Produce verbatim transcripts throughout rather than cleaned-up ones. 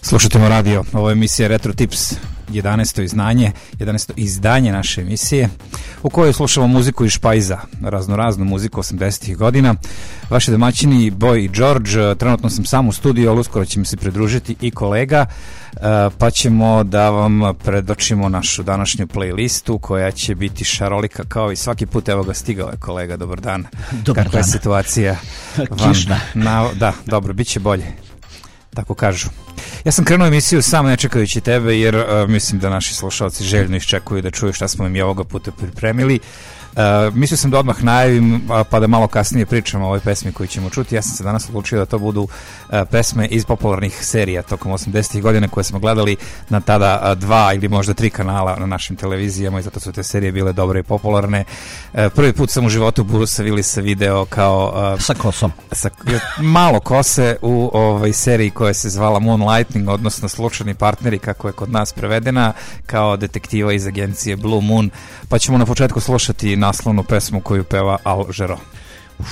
Slušajte mo radio, ovo je emisija Retro Tips, jedanaesto izdanje, jedanaesto izdanje naše emisije, u kojoj slušamo muziku iz špajza, razno raznu muziku osamdesetih godina. Vaši domaćini Boy i George, trenutno sam sam u studiju, ali uskoro će mi se pridružiti i kolega, pa ćemo da vam predočimo našu današnju playlistu, koja će biti šarolika kao i svaki put. Evo ga, stigao je kolega, dobar dan. Dobar Kakva dan. je situacija? Kišna. Na, da, dobro, bit će bolje. Tako kažu. Ja sam krenuo emisiju sam ne čekajući tebe, jer uh, mislim da naši slušalci željno iščekuju da čuju šta smo im i ovoga puta pripremili. Uh, mislio sam da odmah najavim, uh, pa da malo kasnije pričamo o ovoj pesmi koju ćemo čuti. Ja sam se danas odlučio da to budu uh, pesme iz popularnih serija tokom osamdesetih godina koje smo gledali na tada uh, dva ili možda tri kanala na našim televizijama, i zato su te serije bile dobre i popularne. Uh, prvi put sam u životu Brusa Willisa video kao... Uh, sa kosom. Sa, malo kose u ovoj seriji koja se zvala Moonlighting, odnosno Slučajni partneri, kako je kod nas prevedena, kao detektiva iz agencije Blue Moon. Pa ćemo na početku slušati naslovnu pesmu koju peva Al Jarreau. Uf.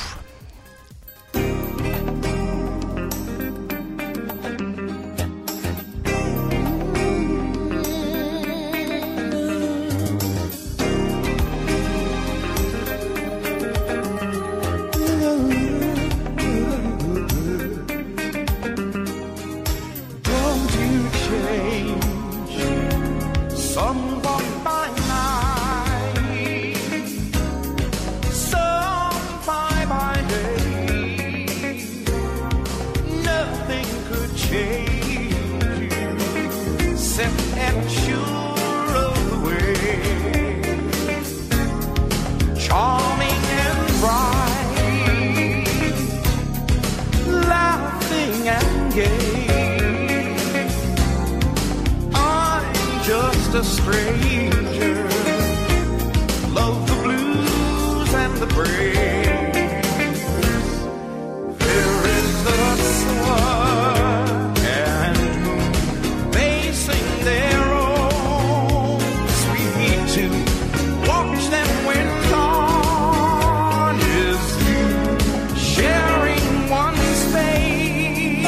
A stranger, love the blues and the praise. There is the sun and moon, they sing their own sweet tune. Watch them when dawn is through, sharing one space.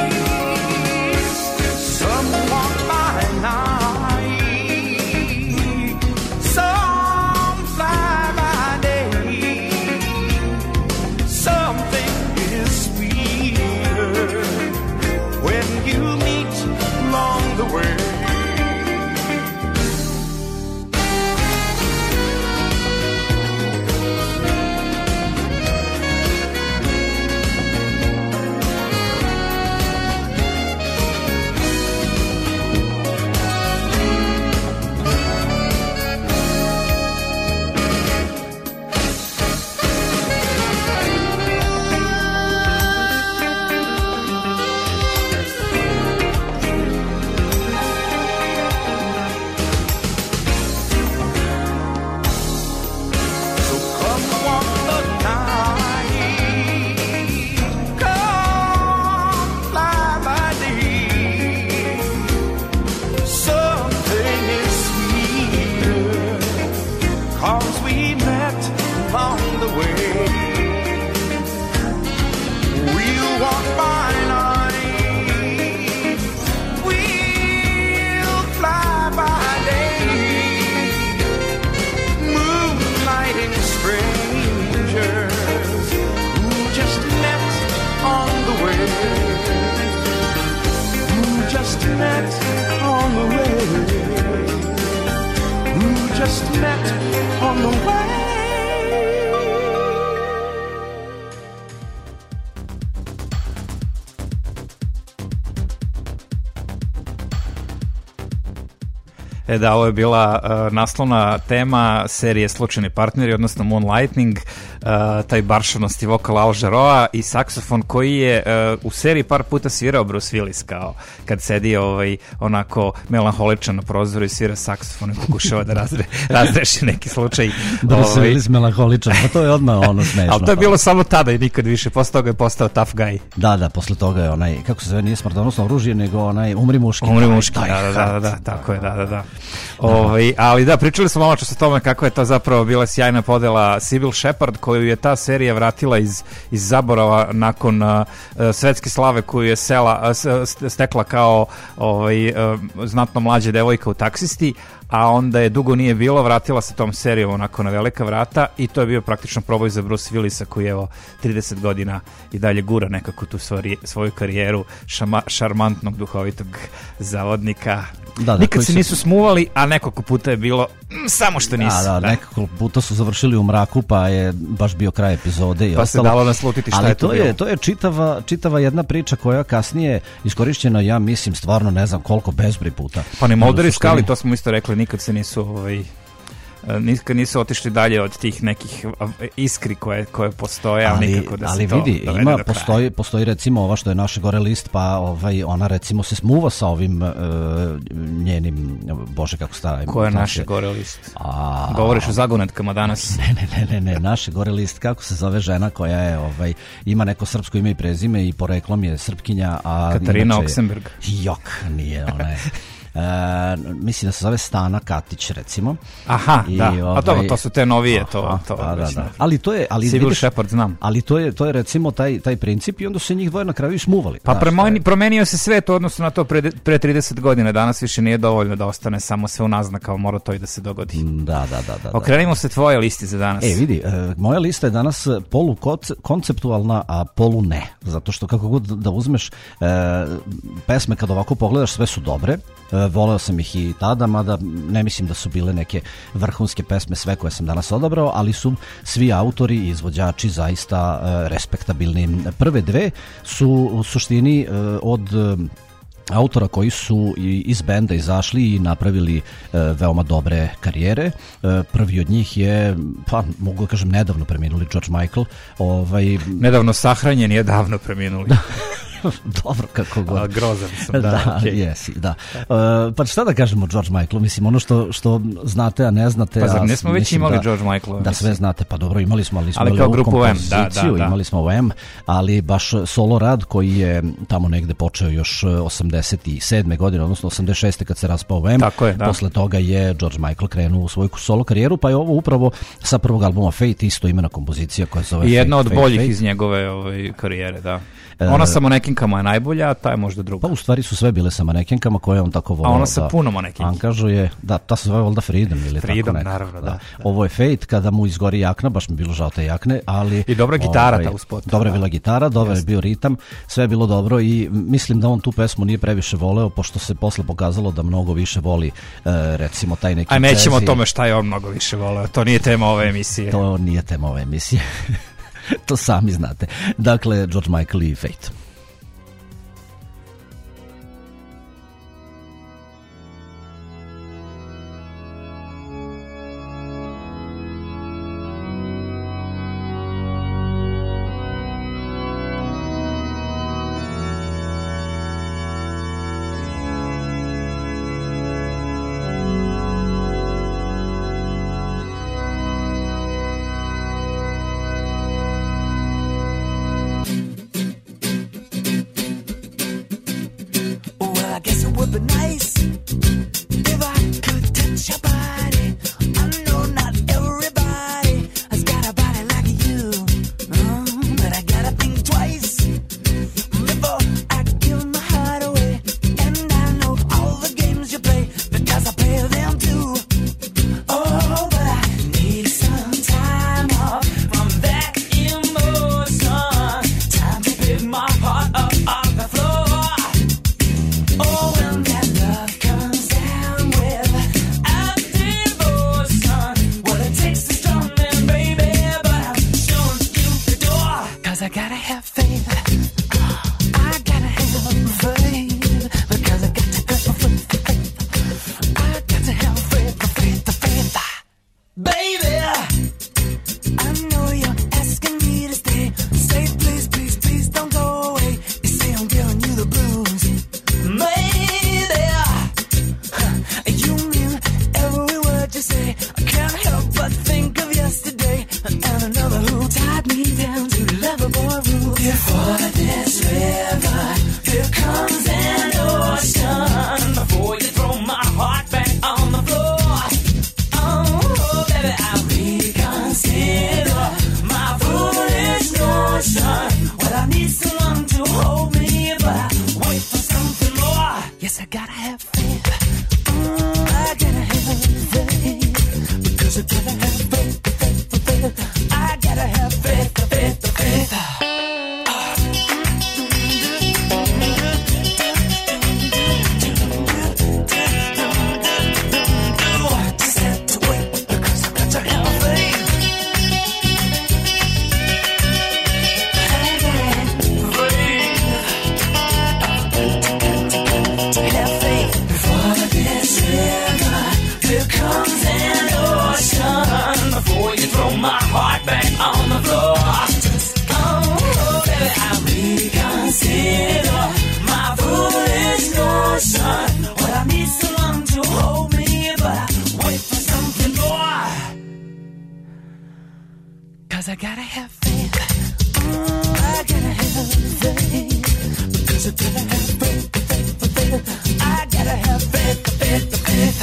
Some walk by night, E da, ovo je bila uh, naslovna tema serije Slučajni partneri, odnosno Moonlighting, uh, taj baršavnosti vokal Al Jarreau i saksofon koji je uh, u seriji par puta svirao Bruce Willis, kao kad sedi ovaj, onako melanholičan na prozoru i svira saksofon i pokušava da razre, razreši neki slučaj. Bruce ovaj. Willis melanholičan, pa to je odmah ono smešno. Ali to je bilo samo tada i nikad više, posle toga je postao tough guy. Da, da, posle toga je onaj, kako se zove, nije smrtonosno oružje, nego onaj umri muški. Umri muški, da, da, da, da, tako je, da, da, da. Ovaj, ali da, pričali smo malo čas o tome kako je to zapravo bila sjajna podela Sybil Shepherd, koju je ta serija vratila iz, iz zaborava nakon uh, svetske slave koju je sela, uh, stekla kao ovaj, uh, znatno mlađa devojka u Taksisti, a onda je dugo nije bilo, vratila se tom serijom onako na velika vrata i to je bio praktično proboj za Bruce Willisa koji je evo trideset godina i dalje gura nekako tu svoju, svoju karijeru šama, šarmantnog duhovitog zavodnika. Da, da, nikad se nisu smuvali, a nekoliko puta je bilo mm, samo što nisu. Da, da, da, nekoliko puta su završili u mraku, pa je baš bio kraj epizode i pa ostalo. Se dalo naslutiti šta ali je to, to bilo. Je, to je čitava, čitava jedna priča koja kasnije iskorišćena, ja mislim, stvarno ne znam koliko bezbroj puta. Pa ni Mulder i Scully, to smo isto rekli, nikad se nisu ovaj, nikad nisu otišli dalje od tih nekih iskri koje, koje postoje, ali nikako da se ali to vidi, dovede ima, do postoji, postoji recimo ova što je naše gore list, pa ovaj, ona recimo se smuva sa ovim uh, njenim, bože kako stara. Ko je naše gore list? A... Govoriš o zagonetkama danas? Ne, ne, ne, ne, ne, naše gore list, kako se zove žena koja je, ovaj, ima neko srpsko ime i prezime i poreklom je Srpkinja, a Katarina inače, Oksenberg. Jok, nije, ona je. Uh, mislim da se zove Stana Katić recimo. Aha, I, da. ovaj, a dobro, to su te novije, to, aha, to da, da, da. Ali to je, ali Sybil Shepherd znam. Ali to je, to je recimo taj taj princip i onda se njih dvoje na kraju smuvali. Pa premoni, promenio se svet u odnosu na to pre, pre trideset godina. Danas više nije dovoljno da ostane samo sve u naznakama, mora to i da se dogodi. Da, da, da, da. Okrenimo se tvoje listi za danas. E, vidi, uh, moja lista je danas polu konceptualna, a polu ne. Zato što kako god da uzmeš uh, pesme kad ovako pogledaš sve su dobre. Uh, voleo sam ih i tada, mada ne mislim da su bile neke vrhunske pesme sve koje sam danas odabrao, ali su svi autori i izvođači zaista uh, respektabilni. Prve dve su u suštini uh, od uh, autora koji su iz benda izašli i napravili uh, veoma dobre karijere. Uh, prvi od njih je, pa mogu da kažem, nedavno preminuli George Michael. Ovaj... Nedavno sahranjen je davno preminuli. Dobro, kako god. A, grozan sam, da. Da, okay. jesi, da. Uh, pa šta da kažemo o George Michaelu? Mislim, ono što, što znate, a ne znate... Pa zar ne smo već imali da, George Michaela? Da, sve znate, pa dobro, imali smo, ali smo ali imali kao grupu M, da, da, da. Imali smo M, ali baš solo rad koji je tamo negde počeo još osamdeset sedme godine, odnosno osamdeset šeste kad se raspao M. Tako je, da. Posle toga je George Michael krenuo u svoju solo karijeru, pa je ovo upravo sa prvog albuma Fate, isto imena kompozicija koja se zove I jedna Fate, od boljih Fate. iz njegove ovaj, karijere, da. Ona sa manekinkama je najbolja, a ta je možda druga. Pa u stvari su sve bile sa manekinkama koje on tako volao. A ona sa da puno manekinki. Angažuje, da, ta se zove valjda Freedom ili Freedom, tako nekako. naravno, da, da. Ovo je Fate, kada mu izgori jakna, baš mi bilo žao te jakne, ali... I dobra gitara ovaj, ta u spotu. Dobra je bila gitara, dobar je bio ritam, sve je bilo dobro i mislim da on tu pesmu nije previše voleo, pošto se posle pokazalo da mnogo više voli, uh, recimo, taj neki... A nećemo o jazz i- tome šta je on mnogo više voleo, to nije tema ove emisije. To nije tema ove emisije. To sami znate. Dakle, George Michael i Fate. Well, I guess it would be nice if I could touch your body. I know not everybody has got a body like you, oh, but I gotta think twice before I give my heart away. And I know all the games you play because I play them too. Oh, but I need some time off from that emotion. Time to pick my heart up off the floor. Oh, when that love comes down with faith. Mm, I gotta have faith. Because I gotta have faith, faith, faith. I gotta have faith, faith, faith. Just have to wait because I got to have faith. Have faith before the gets river. Here comes an ocean. Before you throw my heart back on the floor. Oh, baby, I reconsider my foolish notion. Well, I need someone to hold me, but I wait for something more. Cause I gotta have faith. Mm, I gotta have faith. Because I gotta have faith, faith, faith. I gotta have faith, faith, faith.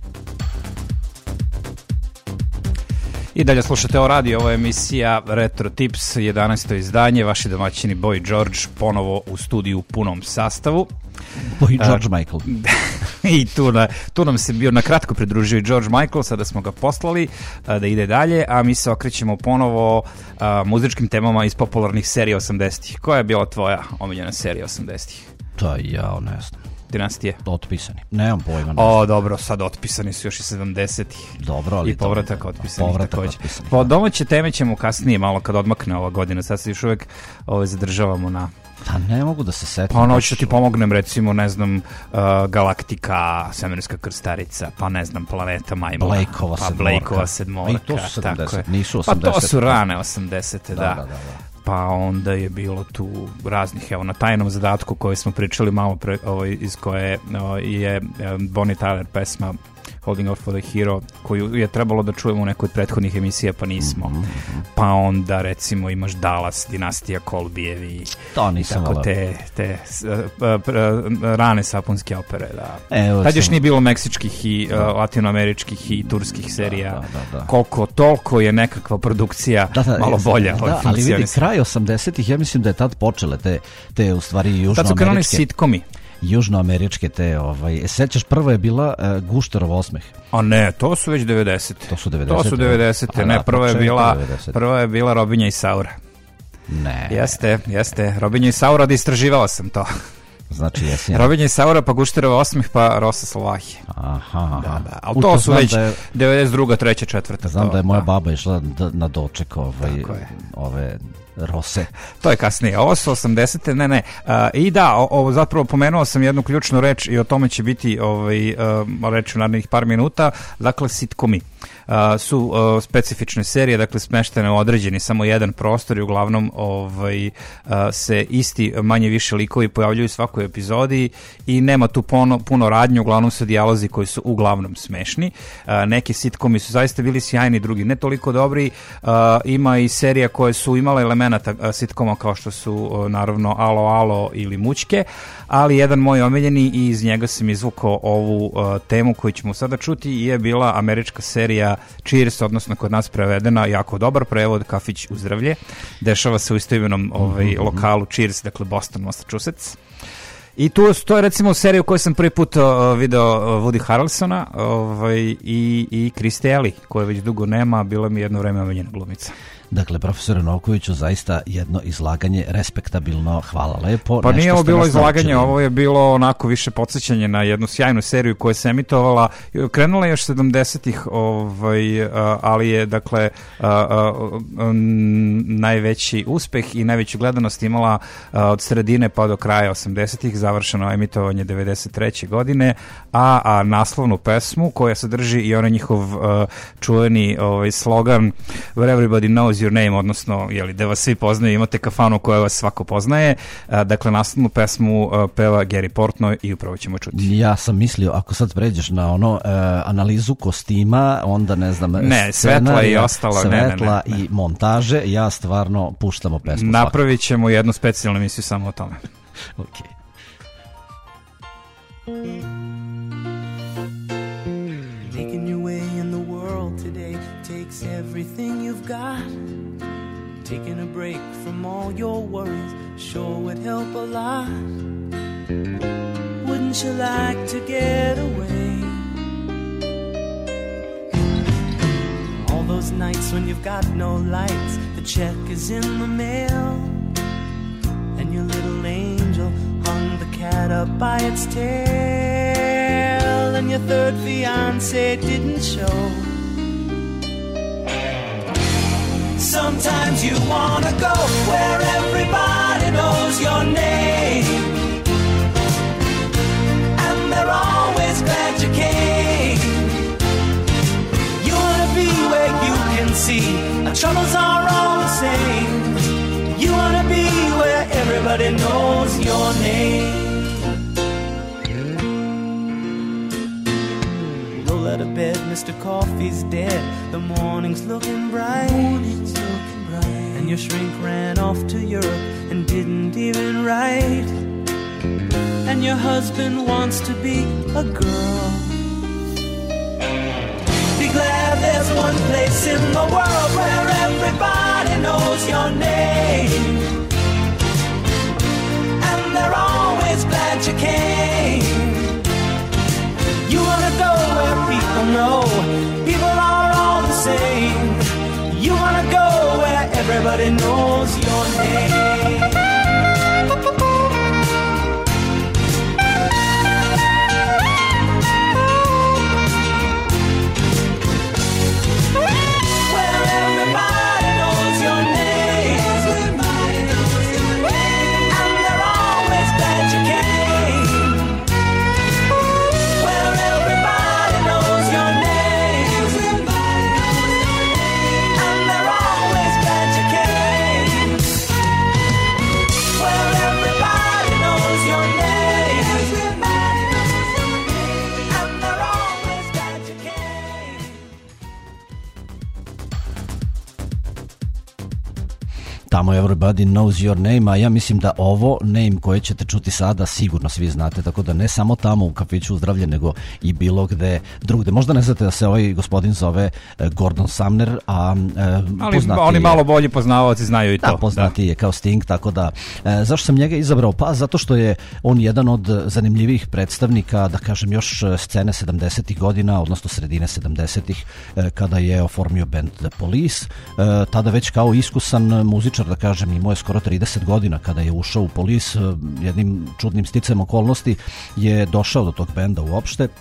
I dalje slušate o radio, ovo je emisija Retro Tips, jedanaesto izdanje, vaši domaćini Boy George ponovo u studiju u punom sastavu. Boy George uh, Michael. I tu, na, tu nam se bio na kratko pridružio i George Michael, sada smo ga poslali uh, da ide dalje, a mi se okrećemo ponovo uh, muzičkim temama iz popularnih serija osamdesetih. Koja je bila tvoja omiljena serija osamdesetih? To ja ne znam. Dinastije? Otpisani. Nemam pojma. Ne o, dobro, sad otpisani su još i sedamdesetih. Dobro, ali... I povratak otpisani. Povratak otpisani. Po domaće teme ćemo kasnije, malo kad odmakne ova godina. Sad se još uvijek ove, zadržavamo na... Pa ne mogu da se setim. Pa ono hoću da ti pomognem, recimo, ne znam, uh, Galaktika, Svemirska krstarica, pa ne znam, Planeta Majmuna. Blakeova pa sedmorka. Blakeova sedmorka. I to su sedamdeset, nisu osamdeset. Pa to su rane osamdesete, da. Da, da, da, da. Pa onda je bilo tu raznih, evo, na tajnom zadatku koji smo pričali malo pre, ovo, iz koje o, je Bonnie Tyler pesma Holding Out for the Hero, koju je trebalo da čujemo u nekoj od prethodnih emisija, pa nismo. Mm-hmm. Pa onda, recimo, imaš Dallas, Dinastija Kolbijevi. To nisam tako volao. te, te uh, uh, rane sapunske opere, da. Evo Tad još sam... nije bilo meksičkih i uh, latinoameričkih i turskih serija. Da, da, da. Koliko, toliko je nekakva produkcija da, da, malo bolja. Da, ali vidi, kraj osamdesetih, ja mislim da je tad počele te, te u stvari južnoameričke. Tad su krenuli sitkomi. Južnoameričke te, ovaj, sećaš, prva je bila uh, Gušterov osmeh. A ne, to su već devedesete. To su devedesete. To su devedesete, ne, prva je bila, prva je bila Robinja i Saura. Ne. Jeste, jeste, Robinja i Saura, da istraživala sam to. Znači, jesi. Ja. Robinja i Saura, pa Gušterova osmeh, pa Rosa Slovahije. Aha, da, da. Ali to su već je, devedeset druga, treća, četvrta. Znam to, da je moja da. baba išla na doček ovaj, ove Rose. To je kasnije. Ovo su osamdesete, ne, ne. Uh, I da, ovo zapravo pomenuo sam jednu ključnu reč i o tome će biti ovaj, uh, reč u narednih par minuta. Dakle, sitkomi. Uh, su uh, specifične serije, dakle smeštene u određeni samo jedan prostor i uglavnom ovaj, uh, se isti manje više likovi pojavljuju u svakoj epizodi i nema tu puno, puno radnje, uglavnom su dijalozi koji su uglavnom smešni. Uh, neki sitkomi su zaista bili sjajni, drugi ne toliko dobri. Uh, ima i serija koje su imale elemenata uh, sitkoma kao što su uh, naravno Alo Alo ili Mućke, ali jedan moj omiljeni i iz njega sam izvukao ovu uh, temu koju ćemo sada čuti je bila američka serija Cheers, odnosno kod nas prevedena, jako dobar prevod, Kafić u zdravlje. Dešava se u istoimenom ovaj, mm-hmm. lokalu Cheers, dakle Boston, Massachusetts. I tu, to je recimo serija u kojoj sam prvi put uh, video uh, Woody Harrelsona ovaj, i, i Kriste Eli, koje već dugo nema, bila mi jedno vreme omiljena glumica. Dakle, profesore Novkoviću, zaista jedno izlaganje respektabilno, hvala lepo. Pa nešto nije ovo bilo izlaganje, naučili. Ovo je bilo onako više podsjećanje na jednu sjajnu seriju koja se emitovala, krenula još sedamdesetih, ovaj, ali je, dakle, najveći uspeh i najveću gledanost imala od sredine pa do kraja osamdesetih, završeno emitovanje devedeset treće godine, a, a naslovnu pesmu koja sadrži i onaj njihov čuveni ovaj, slogan Where everybody knows your name, odnosno jeli, da vas svi poznaju, imate kafanu koja vas svako poznaje. A, dakle, naslovnu pesmu a, peva Gary Portnoy i upravo ćemo čuti. Ja sam mislio, ako sad pređeš na ono e, analizu kostima, onda ne znam, ne, svetla i ostalo, svetla ne, ne, ne, ne. i montaže, ja stvarno puštamo pesmu. Napravit ćemo jednu specijalnu emisiju samo o tome. Ok. Making your way in the world today takes everything you've got. Taking a break from all your worries sure would help a lot. Wouldn't wouldn't you like to get away? All those nights when you've got no lights, the check is in the mail, and your little angel hung the cat up by its tail, and your third fiancé didn't show. Sometimes you wanna go where everybody knows your name, and they're always glad you came. You wanna be where you can see our troubles are all the same. You wanna be where everybody knows your name. Roll out of bed, Mister Coffee's dead. The morning's looking bright. Morning's looking bright. And your shrink ran off to Europe and didn't even write. And your husband wants to be a girl. Be glad there's one place in the world where everybody knows your name, and they're always glad you came. You wanna go where people know people are all the same. You wanna go where everybody knows your name. Tamo Everybody Knows Your Name, a ja mislim da ovo name koje ćete čuti sada sigurno svi znate, tako da ne samo tamo u kafiću Zdravlje, nego i bilo gde drugde. Možda ne znate da se ovaj gospodin zove Gordon Sumner, a ali oni je, malo bolji poznavaoci znaju i to. Da, poznati da. je kao Sting, tako da e, zašto sam njega izabrao? Pa zato što je on jedan od zanimljivih predstavnika, da kažem, još scene sedamdesetih godina, odnosno sredine sedamdesetih, e, kada je oformio band The Police, e, tada već kao iskusan muzičar, da kažem, imao je skoro trideset godina kada je ušao u Police, jednim čudnim sticajem okolnosti je došao do tog benda uopšte, e,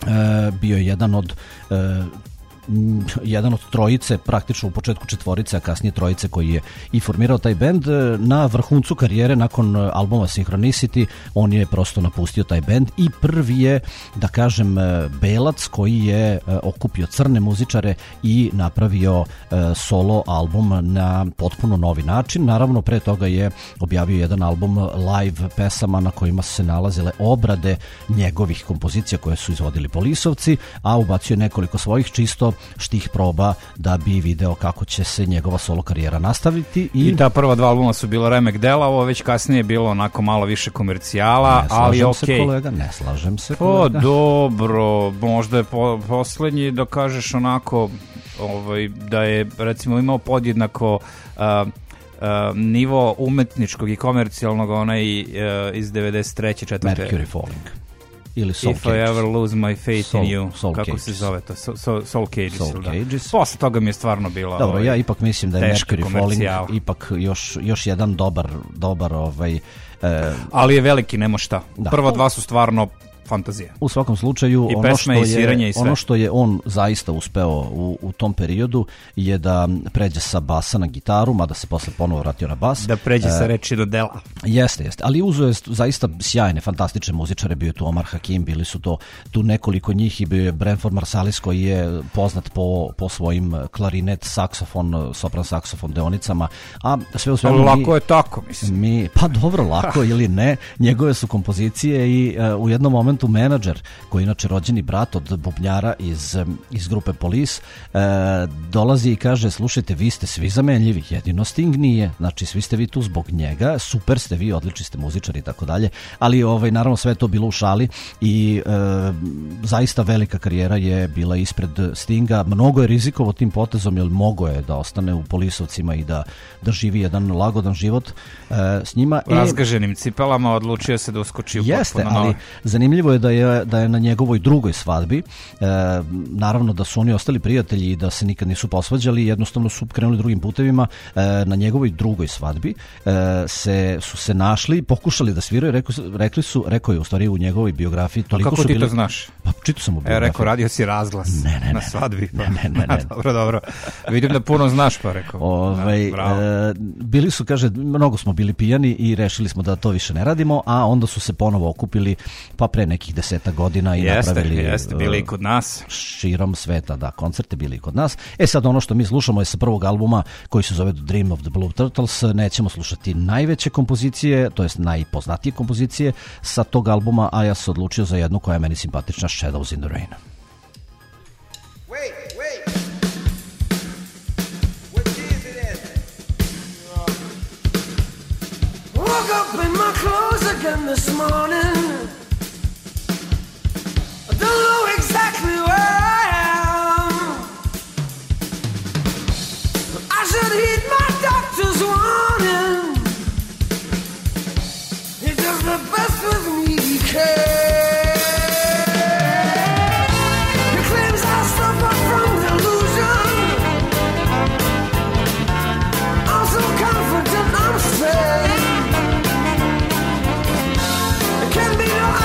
bio je jedan od e, jedan od trojice, praktično u početku četvorice, a kasnije trojice koji je i formirao taj bend. Na vrhuncu karijere, nakon albuma Synchronicity, on je prosto napustio taj bend i prvi je, da kažem, belac koji je okupio crne muzičare i napravio solo album na potpuno novi način. Naravno, pre toga je objavio jedan album live pesama na kojima su se nalazile obrade njegovih kompozicija koje su izvodili Polisovci, a ubacio nekoliko svojih čisto štih proba da bi video kako će se njegova solo karijera nastaviti. I, I ta prva dva albuma su bila remek dela, ovo već kasnije je bilo onako malo više komercijala, ali okej. Se kolega, ne slažem se kolega. O, dobro, možda je po, poslednji da kažeš onako ovaj, da je recimo imao podjednako uh, uh, nivo umetničkog i komercijalnog onaj uh, iz devedeset treće četvrte Mercury Falling. Ili Soul If Cages. I Ever Lose My Faith Soul, in You, Soul kako Cages. se zove to, so, so, Soul Cages. Soul da. Cages. Posle toga mi je stvarno bila Dobro, ovaj, ja ipak mislim da je Mercury Falling ipak još, još jedan dobar, dobar ovaj, eh, ali je veliki, nema šta. Da. Prva dva su stvarno fantazija. U svakom slučaju, I ono što, je, i ono što je on zaista uspeo u, u tom periodu je da pređe sa basa na gitaru, mada se posle ponovo vratio na bas. Da pređe e, sa reči do dela. Jeste, jeste. Ali uzeo je zaista sjajne, fantastične muzičare. Bio je tu Omar Hakim, bili su to tu nekoliko njih i bio je Branford Marsalis koji je poznat po, po svojim klarinet, saksofon, sopran saksofon deonicama. A sve u svemu ali lako mi, je tako, mislim. Mi, pa dobro, lako ili ne. Njegove su kompozicije i uh, u jednom momentu menadžer, koji je inače rođeni brat od bubnjara iz, iz grupe Police, e, dolazi i kaže, slušajte, vi ste svi zamenljivi, jedino Sting nije, znači svi ste vi tu zbog njega, super ste vi, odlični ste muzičari i tako dalje, ali ovaj, naravno sve to bilo u šali i e, zaista velika karijera je bila ispred Stinga, mnogo je rizikovao tim potezom, jer mogo je da ostane u Polisovcima i da, da živi jedan lagodan život e, s njima. U razgaženim cipelama odlučio se da uskoči u jeste, potpuno ali nove. Zanimljivo zanimljivo je da je, da je na njegovoj drugoj svadbi, e, naravno da su oni ostali prijatelji i da se nikad nisu posvađali, jednostavno su krenuli drugim putevima. E, na njegovoj drugoj svadbi e, se, su se našli, pokušali da sviraju, rekli, rekli su, rekao je u stvari u njegovoj biografiji, toliko kako su ti bili... to znaš? Pa čitao sam u biografiji. E, rekao, radio si razglas ne, ne, na ne, svadbi. Ne, ne, ne. ne. dobro, dobro. Vidim da puno znaš, pa rekao. Ove, e, bili su, kaže, mnogo smo bili pijani i rešili smo da to više ne radimo, a onda su se ponovo okupili pa pre nekih deseta godina i jeste, napravili... Jeste, bili i kod nas. Širom sveta, da, koncerte bili i kod nas. E sad ono što mi slušamo je sa prvog albuma koji se zove Dream of the Blue Turtles. Nećemo slušati najveće kompozicije, to jest najpoznatije kompozicije sa tog albuma, a ja sam odlučio za jednu koja je meni simpatična, Shadows in the Rain. Wait, wait. What is it in? Woke up in my clothes again this morning. I don't know exactly where I am. I should heed my doctor's warning. He does the best with me he can. It can be no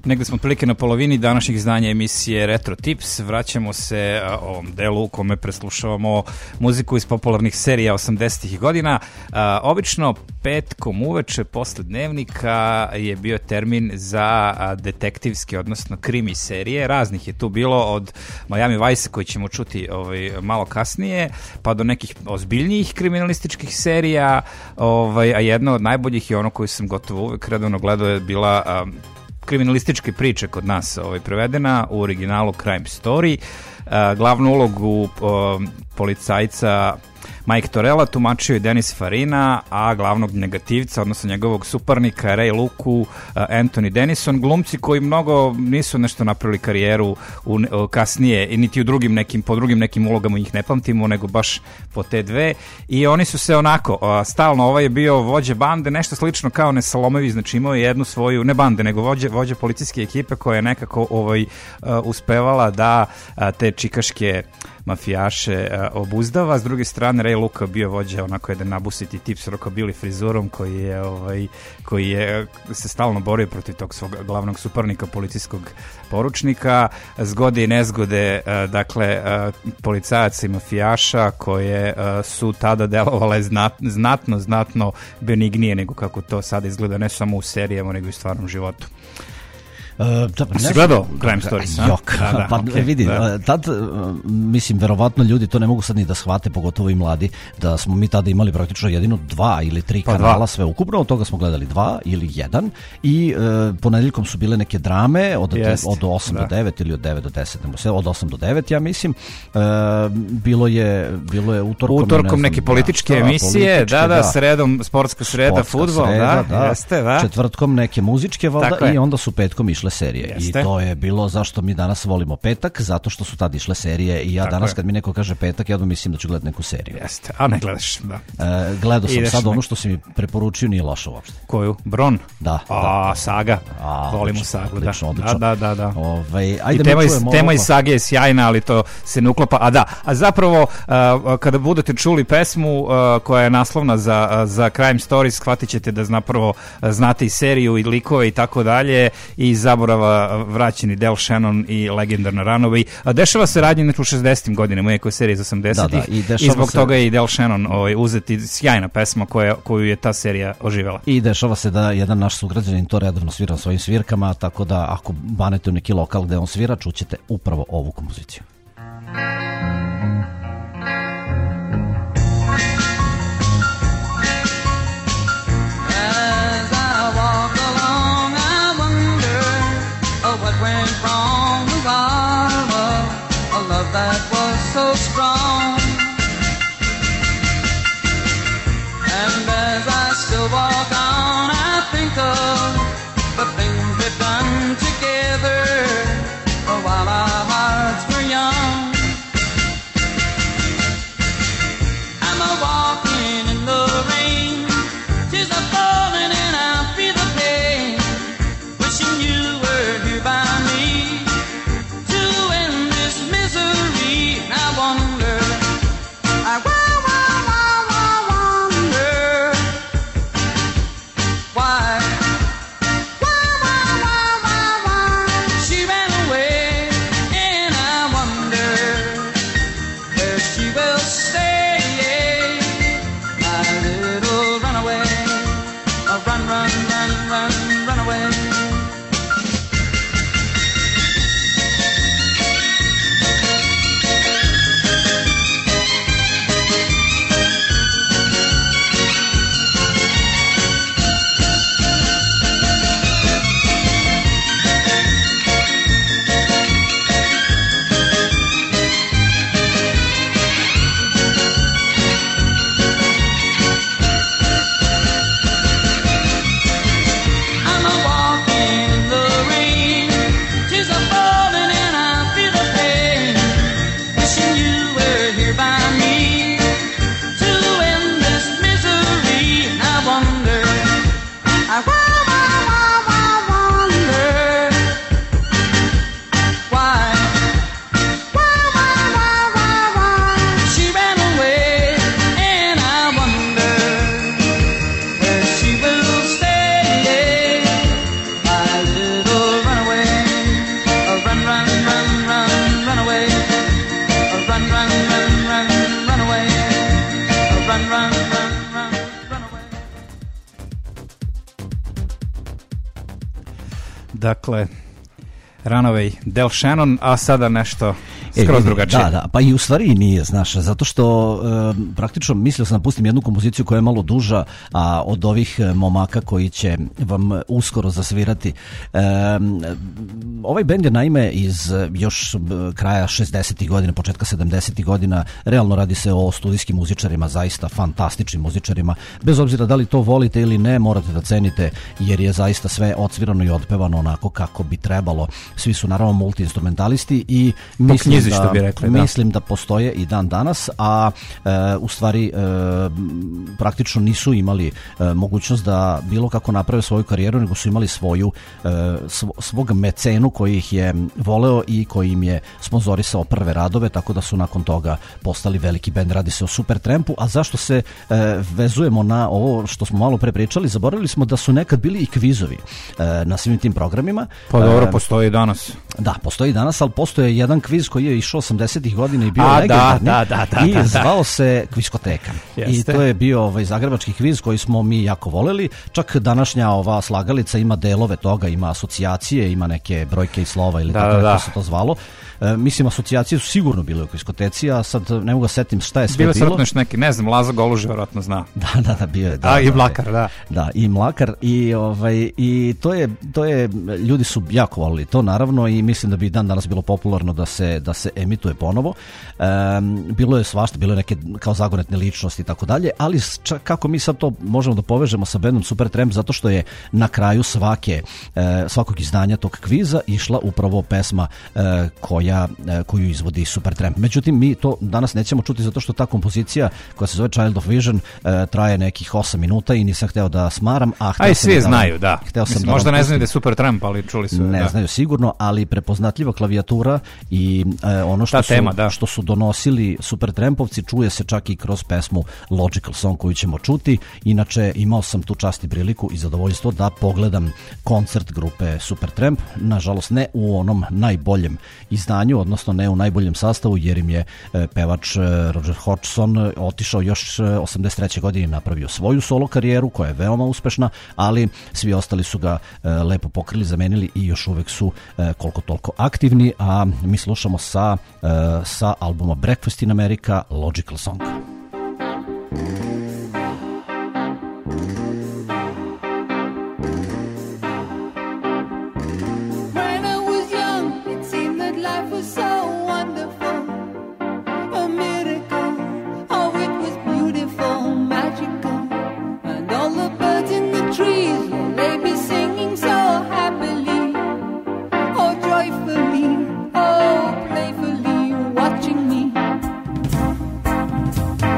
Negde smo otprilike na polovini današnjih izdanja emisije Retro Tips. Vraćamo se a, ovom delu u kome preslušavamo muziku iz popularnih serija osamdesetih godina. A, obično petkom uveče posle dnevnika je bio termin za a, detektivske, odnosno krimi serije. Raznih je tu bilo, od Miami Vice koji ćemo čuti ovaj, malo kasnije, pa do nekih ozbiljnijih kriminalističkih serija, ovaj, a jedna od najboljih je ono koju sam gotovo uvek redovno gledao je bila a, kriminalističke priče kod nas ovaj, prevedena u originalu Crime Story. Uh, glavnu ulogu uh, policajca Mike Torella tumačio je Denis Farina, a glavnog negativca, odnosno njegovog suparnika Ray Luku, uh, Anthony Denison, glumci koji mnogo nisu nešto napravili karijeru u, uh, kasnije i niti u drugim nekim, po drugim nekim ulogama ih ne pamtimo, nego baš po te dve, i oni su se onako, uh, stalno, ovaj je bio vođe bande, nešto slično kao Nesalomevi, znači imao je jednu svoju, ne bande, nego vođe, vođe policijske ekipe koja je nekako ovaj, uh, uspevala da uh, te čikaške mafijaše uh, obuzdava. S druge strane, Ray Luka bio vođa onako jedan nabusiti tip s rokabili frizurom koji je, ovaj, koji je se stalno borio protiv tog svog glavnog suparnika, policijskog poručnika. Zgode i nezgode, uh, dakle, uh, policajaca i mafijaša koje uh, su tada delovale znat, znatno, znatno benignije nego kako to sada izgleda, ne samo u serijama, nego i u stvarnom životu. Uh, da, pa si gledao Crime Stories? Jok, da, da, pa okay, vidi, da. Tad, mislim, verovatno ljudi to ne mogu sad ni da shvate, pogotovo i mladi, da smo mi tada imali praktično jedino dva ili tri pa kanala dva. Sve ukupno, od toga smo gledali dva ili jedan, i uh, ponedeljkom su bile neke drame od, od osam da. do devet ili od devet do deset, od osam do devet, ja mislim. Uh, bilo je bilo je utorkom, utorkom ne znam, neke političke da, emisije, političke, da, da, da, sredom sportska sreda, fudbal, da, da, jeste, da. Četvrtkom neke muzičke, valda, i onda su petkom išle serije. Jeste. I to je bilo zašto mi danas volimo petak, zato što su tad išle serije, i ja tako danas je. Kad mi neko kaže petak, ja da mislim da ću gledati neku seriju. Jeste, a ne gledaš, da. E, gledao sam Ideš sad ne... ono što si mi preporučio, nije loše uopšte. Koju? Bron? Da. A, da. Saga. A, volimo odlično, Sagu, odlično, da. Odlično. Da, da, da. Ove, ajde, I tema, iz, tema iz Sage je sjajna, ali to se ne uklapa. A da, a zapravo, uh, kada budete čuli pesmu uh, koja je naslovna za, uh, za Crime Stories, shvatit ćete da zapravo uh, znate i seriju i likove i tako dalje, i zaborava vraćeni Del Shannon i legendarna Runaway. A dešava se radnje u šezdesetim godinama, iako je serija iz osamdesetih, da, da, i, i zbog se... toga je i Del Shannon ovaj, uzeti, sjajna pesma koja, koju je ta serija oživela. I dešava se da jedan naš sugrađanin to redovno svira svojim svirkama, tako da ako banete u neki lokal gde on svira, čućete upravo ovu kompoziciju. That was so strong, and as I still walk on, I think of the things we've done together while our hearts were young. Dakle, Runaway, Del Shannon, a sada nešto skroz E, drugačije. Da, da, pa i u stvari i nije, znaš, zato što e, praktično mislio sam da pustim jednu kompoziciju koja je malo duža, a od ovih e, momaka koji će vam uskoro zasvirati. E, ovaj bend je naime iz e, još e, kraja šezdesetih godina, početka sedamdesetih godina, realno radi se o studijskim muzičarima, zaista fantastičnim muzičarima, bez obzira da li to volite ili ne, morate da cenite, jer je zaista sve odsvirano i otpevano onako kako bi trebalo. Svi su naravno multiinstrumentalisti i mislim knjizi, što da, bi rekli, da. mislim da postoje i dan danas, a e, u stvari e, praktično nisu imali e, mogućnost da bilo kako naprave svoju karijeru, nego su imali svoju e, svo, svog mecenu koji ih je voleo i koji im je sponzorisao prve radove, tako da su nakon toga postali veliki bend. Radi se o Supertrampu. A zašto se e, vezujemo na ovo što smo malo pre pričali? Zaboravili smo da su nekad bili i kvizovi e, na svim tim programima. Pa dobro, E, postoji danas. Da, postoji danas, ali postoje jedan kviz koji je išao osamdesetih godina i bio A, legendarni. da, da, da, I da, da. zvao se Kviskoteka. I Jeste. to je bio ovaj zagrebački kviz koji smo mi jako voleli. Čak današnja ova slagalica ima delove toga, ima asocijacije, ima neke brojke i slova ili Da, tako da, kako da. se to zvalo. E, mislim, asocijacije su sigurno bile u Kviskoteci, a sad ne mogu da setim šta je sve Bilo je bilo. sretno još neki, ne znam, Laza Goluže vjerojatno zna. Da, da, da, bio je. Da, A, i da, Mlakar, da. Da, i Mlakar i ovaj i to je to je ljudi su jako volili to naravno i mislim da bi dan danas bilo popularno da se da se emituje ponovo. Um, bilo je svašta, bilo je neke kao zagonetne ličnosti i tako dalje, ali čak kako mi sad to možemo da povežemo sa bendom Supertramp, zato što je na kraju svake e, svakog izdanja tog kviza išla upravo pesma e, koja e, koju izvodi Supertramp. Međutim, mi to danas nećemo čuti zato što ta kompozicija koja se zove Child of Vision e, traje nekih osam minuta i nisam hteo da smaram, a hteo A i sam svi da vam- znaju, da. Hteo sam Mislim, da možda vam ne pustim. znaju da je Supertramp, ali čuli su. Ne da. znaju sigurno, ali prepoznatljiva klavijatura i e, ono što Ta su, tema, da. što su donosili Supertrampovci čuje se čak i kroz pesmu Logical Song koju ćemo čuti. Inače, imao sam tu čast i priliku i zadovoljstvo da pogledam koncert grupe Supertramp. Nažalost, ne u onom najboljem izdanju, odnosno ne u najboljem sastavu, jer im je e, pevač e, Roger Hodgson otišao još e, osamdeset treće godine i napravio svoju solo karijeru koja je veoma uspešna, ali svi ostali su ga e, lepo pokrili, zamenili i još uvek su e, koliko toliko aktivni, a mi slušamo sa, e, sa albuma Breakfast in America Logical Song. When I was young, it seemed that life was so wonderful, a miracle. Oh, it was beautiful, magical, and all the birds in the trees, well, they be singing so happily, oh, joyfully, oh, playfully, watching me.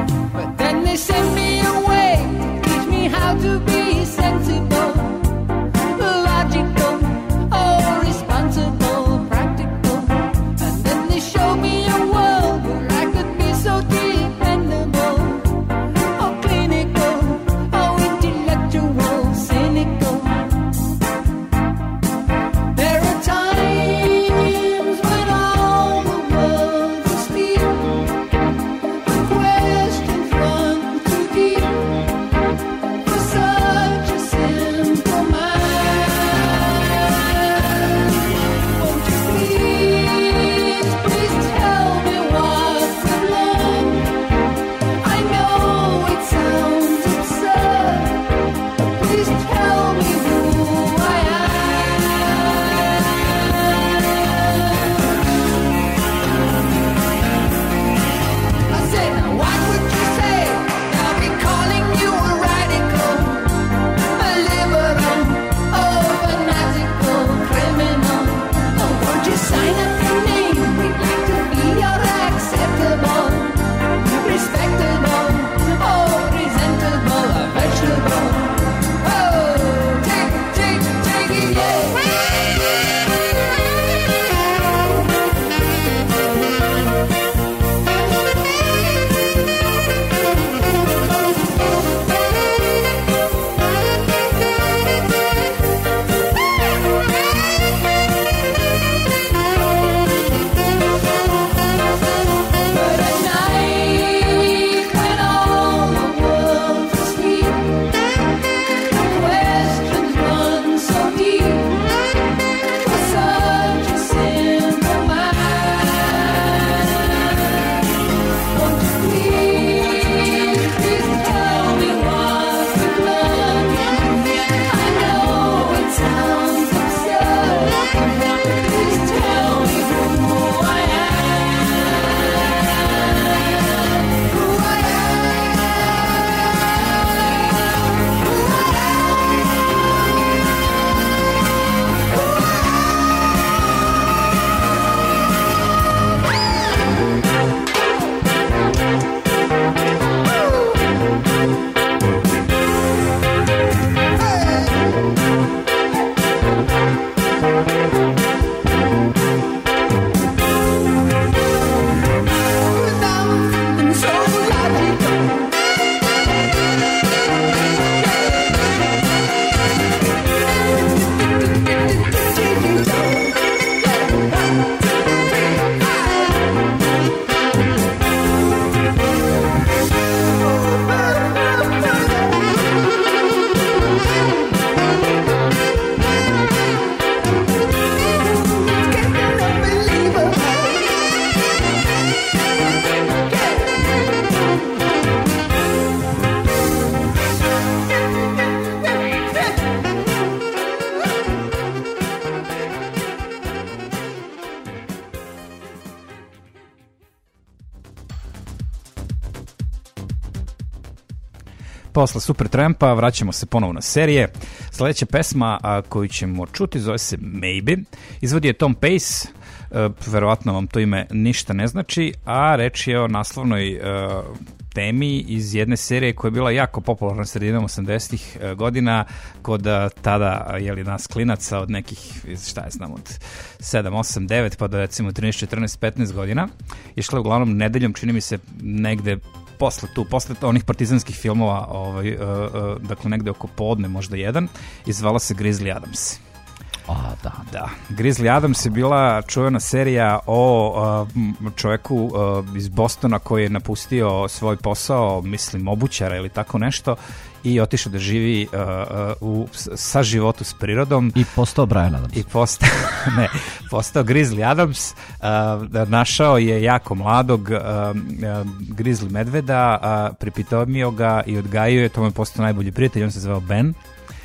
Posle Supertrampa vraćamo se ponovo na serije. Sledeća pesma a, koju ćemo čuti zove se Maybe. Izvodi je Tom Pace, e, verovatno vam to ime ništa ne znači, a reč je o naslovnoj e, temi iz jedne serije koja je bila jako popularna sredinom osamdesetih godina kod tada jeli, nas klinaca od nekih, šta je znam, od sedam, osam, devet pa do recimo trinaest, četrnaest, petnaest godina. Išla je uglavnom nedeljom, čini mi se negde posle tu, posle onih partizanskih filmova, ovaj, uh, uh, dakle negde oko podne, možda jedan, i zvala se Grizzly Adams. A, da. Da. Grizzly Adams je bila čuvena serija o uh, čoveku uh, iz Bostona koji je napustio svoj posao, mislim, obućara ili tako nešto, i otišao da živi uh, uh, u sa životu s prirodom. I postao Brian Adams. I postao, ne, postao Grizzly Adams. Uh, našao je jako mladog uh, uh, Grizzly medveda, uh, pripitomio ga i odgajio je, to mu je postao najbolji prijatelj, on se zvao Ben.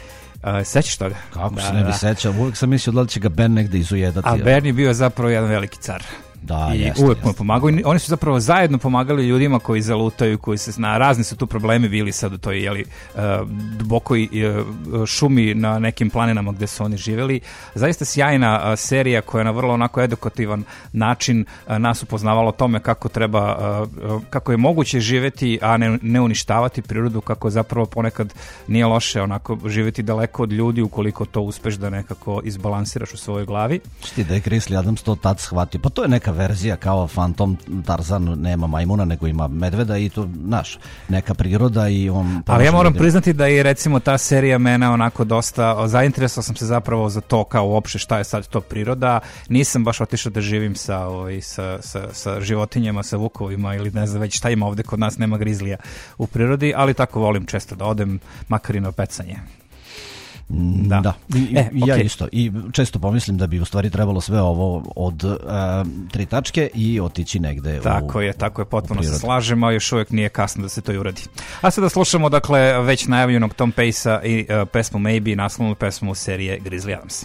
Uh, sećaš toga? Kako da, se ne bi da. sećao, uvijek sam mislio da li će ga Ben negde izujedati. A Ben je bio zapravo jedan veliki car. Da, i jeste, uvek jeste. mu je pomagao. Oni su zapravo zajedno pomagali ljudima koji zalutaju, koji se zna, razni su tu problemi bili sad u toj jeli, uh, dubokoj uh, šumi na nekim planinama gde su oni živeli. Zaista sjajna uh, serija koja je na vrlo onako edukativan način uh, nas upoznavala o tome kako treba, uh, kako je moguće živeti, a ne, ne uništavati prirodu, kako zapravo ponekad nije loše onako živeti daleko od ljudi ukoliko to uspeš da nekako izbalansiraš u svojoj glavi. Šti da je Grizzly Adams to tad shvatio. Pa to je neka verzija kao Phantom Tarzan, nema majmuna nego ima medveda i to, znaš, neka priroda i on... Ali ja moram priznati da je recimo ta serija mene onako dosta, zainteresovao sam se zapravo za to kao uopšte šta je sad to priroda, nisam baš otišao da živim sa, ovaj, sa, sa, sa životinjama, sa vukovima ili ne znam već šta ima ovde, kod nas nema grizlija u prirodi, ali tako volim često da odem, makar i na pecanje. Da, da. I, e, ja okay. isto. I često pomislim da bi u stvari trebalo sve ovo od uh, tri tačke i otići negde tako u, je, tako je, potpuno se slažemo, a još uvijek nije kasno da se to i uradi. A sada slušamo, dakle, već najavljenog Tom Pace-a i uh, pesmu Maybe, naslovnu pesmu serije Grizzly Adams.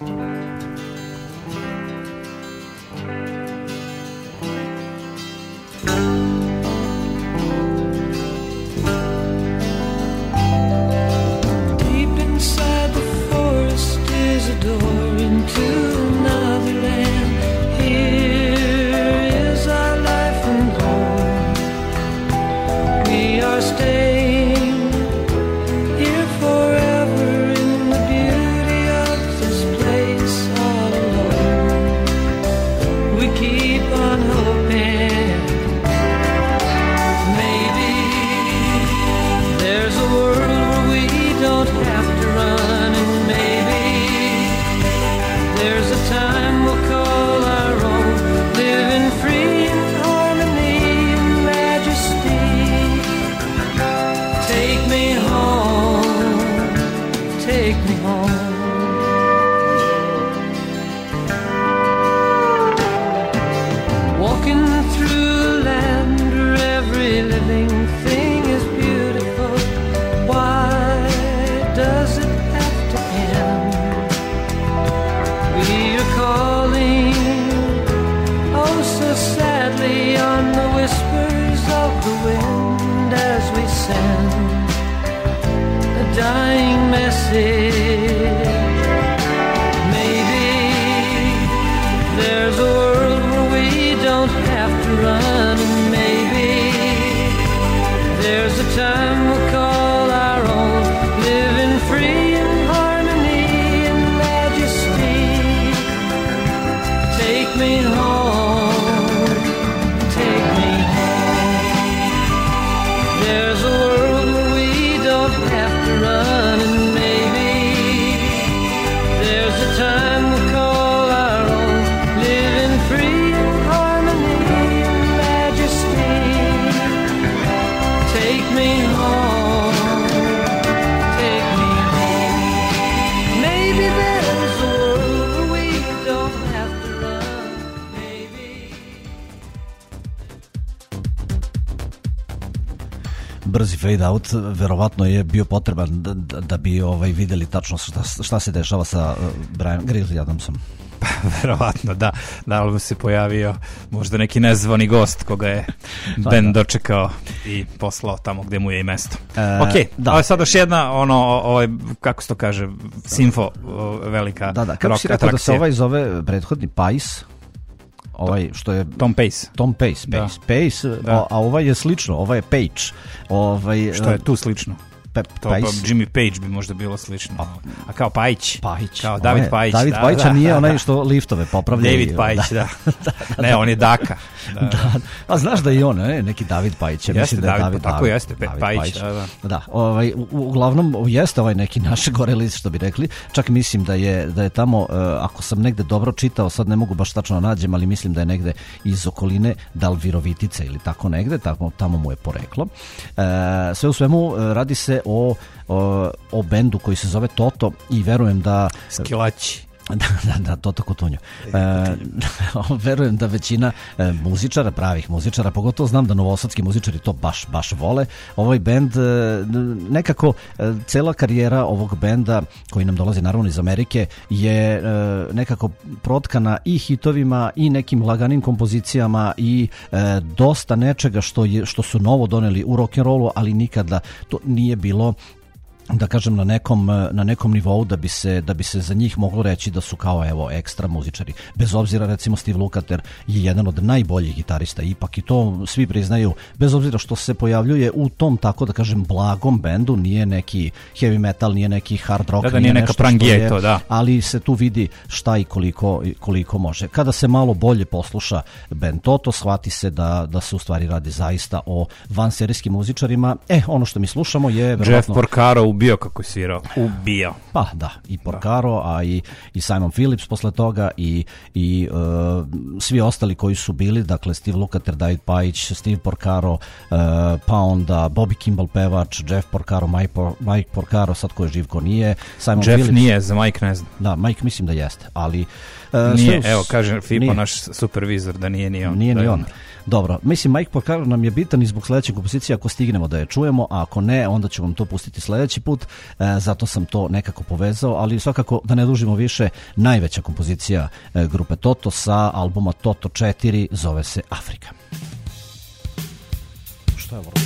Door into another land. Here is our life and home. We are staying here forever in the beauty of this place all alone. We keep on hoping maybe there's a world where we don't have to run, and maybe there's a time we'll call our own, living free in harmony and majesty. Take me home, take me home. Walking through a land where every living thing is beautiful. Why does it have to end? We are calling, oh so sadly, on the whispers of the wind as we send a dying message. Maybe there's a world where we don't have to run, and maybe there's a time we'll call our own, living free in harmony and majesty. me home, take me home. There's a world where we don't have to run, and maybe there's a time we'll call our own, living free in harmony and majesty. Take me home, take me home. Maybe there's a world where we don't have to run, maybe. Brzi fade out verovatno je bio potreban da, da, da bi ovaj videli tačno šta, šta se dešava sa uh, Brian Grizzly Adamsom. Verovatno, da. Da li mu se pojavio možda neki nezvani gost koga je band dočekao i poslao tamo gde mu je i mesto. E, ok, da. ovo je sad još jedna, ono, ovaj, kako se to kaže, simfo, o, velika Da, da, kako rock si rekao da se atrakcija. ovaj zove prethodni Pais, ovaj što je Tom Pace, Tom Pace, Da. Pace, Pace, Da. a, a ovaj je slično, ovaj je Page. Ovaj, što je tu slično. Pe, To pa Pace, Jimmy Page bi možda bilo slično. A kao Pajić. Pajić. Kao Ovaj David je- Pajić. David da, Pajić, da, a nije da, onaj da. što liftove popravlja. David i- Pajić, da. Ne, on je Daka. Da, da. Da, a znaš da je i on, ne, neki David Pajić, ja Jeste mislim da je David, David, tako David, jeste, Pe- David Pajić, da, da. Da, ovaj, u, uglavnom jeste ovaj neki naš gore list što bi rekli, čak mislim da je, da je tamo, uh, ako sam negde dobro čitao, sad ne mogu baš tačno nađem, ali mislim da je negde iz okoline da li Virovitice ili tako negde, tamo, tamo mu je poreklo. Uh, sve u svemu uh, radi se o, o, o bendu koji se zove Toto i verujem da Skilaći. da, da, da, Toto Kotunjo. E, verujem da većina e, muzičara, pravih muzičara, pogotovo znam da novosadski muzičari to baš, baš vole. Ovaj bend, e, nekako e, cela karijera ovog benda, koji nam dolazi naravno iz Amerike, je e, nekako protkana i hitovima i nekim laganim kompozicijama i e, dosta nečega što, je, što su novo doneli u rock'n'rollu, ali nikada to nije bilo, da kažem, na nekom, na nekom nivou da bi se da bi se za njih moglo reći da su kao evo ekstra muzičari. Bez obzira, recimo Steve Lukather je jedan od najboljih gitarista, ipak i to svi priznaju, bez obzira što se pojavljuje u tom, tako da kažem, blagom bendu, nije neki heavy metal, nije neki hard rock, Da, da, nije neka nešto što Prangijeto, je, da. ali se tu vidi šta i koliko, koliko može. Kada se malo bolje posluša band Toto, shvati se da, da se u stvari radi zaista o vanserijskim muzičarima. E, ono što mi slušamo je Jeff verovatno... Porcaro ubio kako je svirao. Ubio. Pa da, i Porcaro, a i, i Simon Phillips posle toga i, i uh, svi ostali koji su bili, dakle Steve Lukather, David Pajić, Steve Porcaro, uh, pa onda Bobby Kimball pevač, Jeff Porcaro, Mike, Por, Mike Porcaro, sad ko je živ ko nije, Simon Jeff Phillips. nije, za Mike ne znam. Da, Mike mislim da jeste, ali... Uh, Nije, sve u- evo kaže Fipa, nije. naš supervizor, da nije ni on. Nije da ni je on. Dobro, mislim Mike Porcaro nam je bitan i zbog sledeće kompozicije ako stignemo da je čujemo, a ako ne, onda ću vam to pustiti sledeći put, e, zato sam to nekako povezao, ali svakako da ne dužimo više, najveća kompozicija e, grupe Toto sa albuma Toto četiri zove se Afrika. Šta je ovo?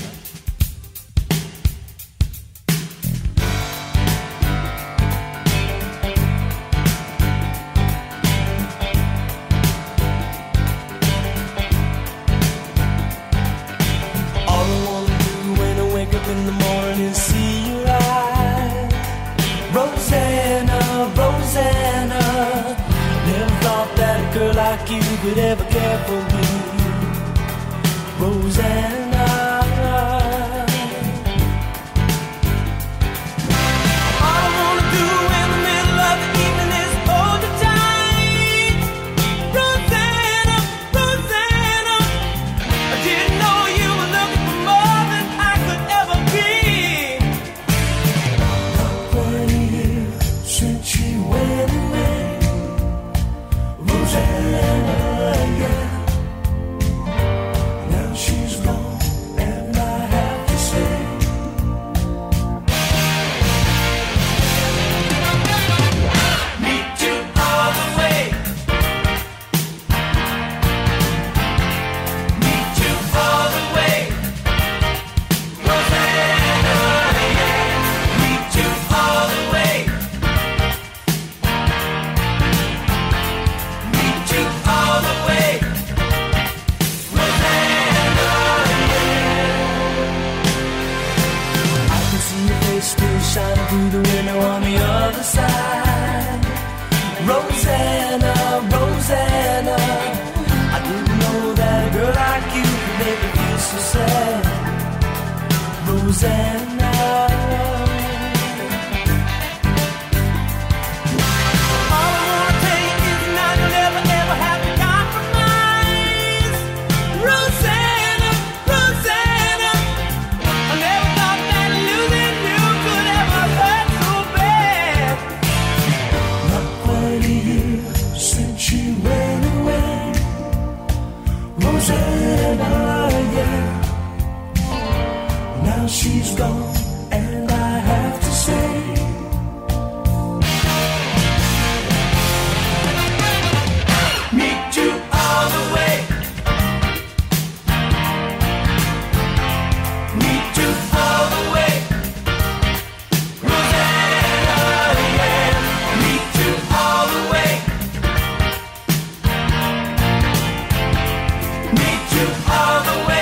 All I wanna do when I wake up in the morning is see your eyes. Rosanna, Rosanna, never thought that a girl like you could ever care for me. Rosanna, all I wanna do in the middle of the evening is hold you tight. Rosanna, Rosanna, I didn't know you were looking for more than I could ever be. Twenty years since she went away, Rosanna, yeah. Now she's gone. Rosanna. All I wanna tell you is now you'll never, ever have to compromise. Rosanna, Rosanna, I never thought that losing you could ever hurt so bad. Not quite a year since she went away. Rosanna, yeah. Now she's gone, and I have to say, meet you all the way. Meet you all the way. Rosanna, yeah. Meet you all the way. Meet you all the way.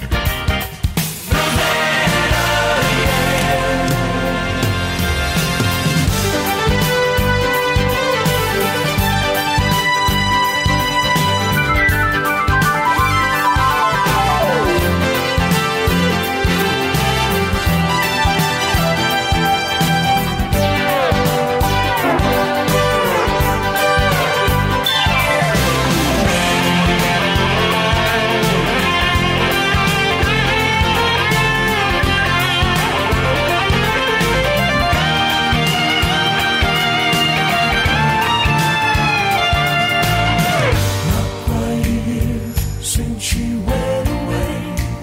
Since she went away,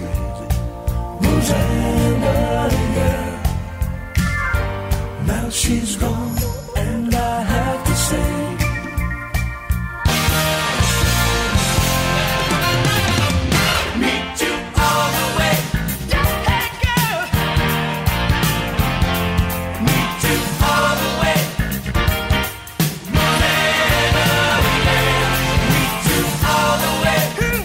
Rosanna, yeah. Now she's gone, and I have to say, meet you all the way. Hey girl, meet you all the way. Rosanna, yeah. Meet you all the way.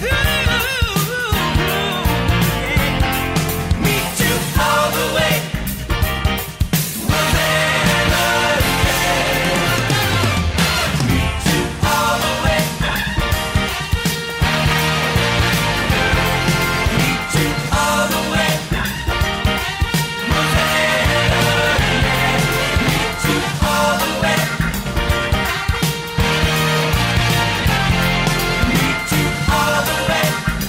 Meet you all the way. Rosanna, yeah. Meet you all the way. Meet you all the way. Rosanna, yeah. Meet you all the way. Meet you all the way.